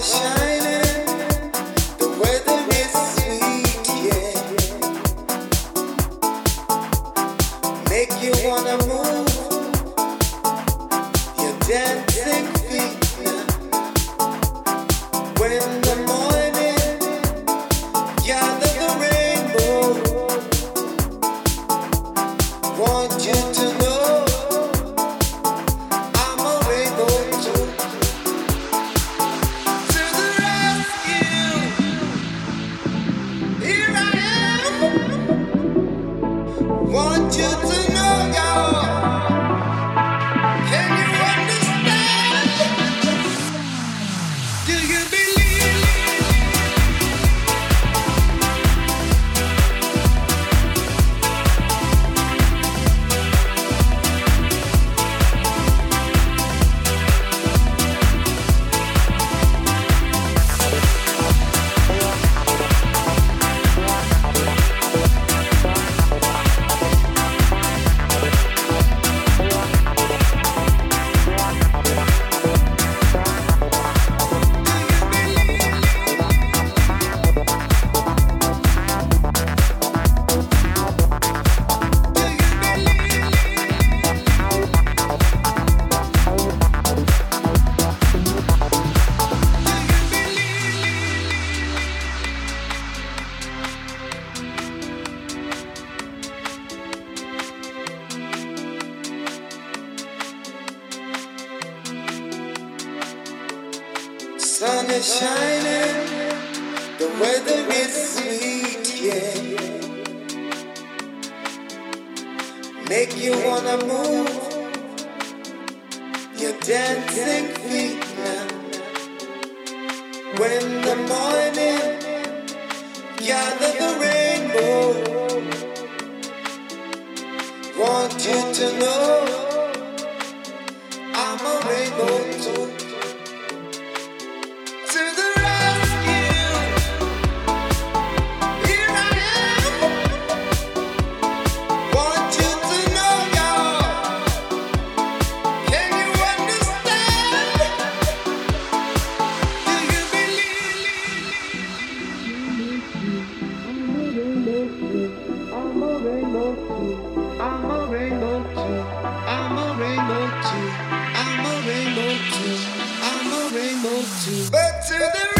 shining, the weather is sweet, yeah. Make you wanna move your dancing feet now. When the morning gather the rainbow, want you to know I'm a rainbow too. To the rescue, here I am. Want you to know, y'all. Can you understand? Do you believe? Sun is shining, the weather is sweet, yeah. Make you wanna move your dancing feet now. When the morning gather the rainbow, want you to know I'm a rainbow too. To the rescue, here I am. Want you to know, y'all. Can you understand? Do you believe? I'm a rainbow too. I'm a rainbow too. I'm a rainbow too. I'm a rainbow too. I'm a rainbow too. But to the